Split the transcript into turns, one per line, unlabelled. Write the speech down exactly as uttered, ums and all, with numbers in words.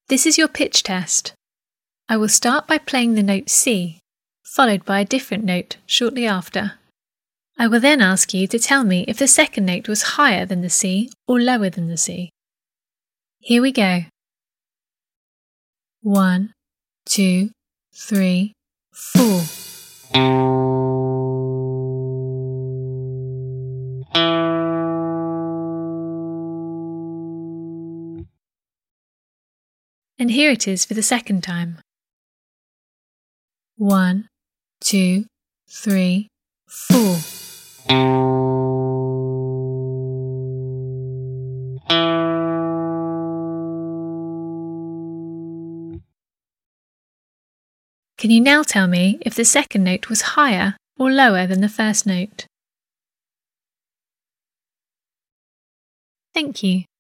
This is your pitch test. I will start by playing the note C, followed by a different note shortly after. I will then ask you to tell me if the second note was higher than the C or lower than the C. Here we go. One, two, three, four. And here it is for the second time. One, two, three, four. Can you now tell me if the second note was higher or lower than the first note? Thank you.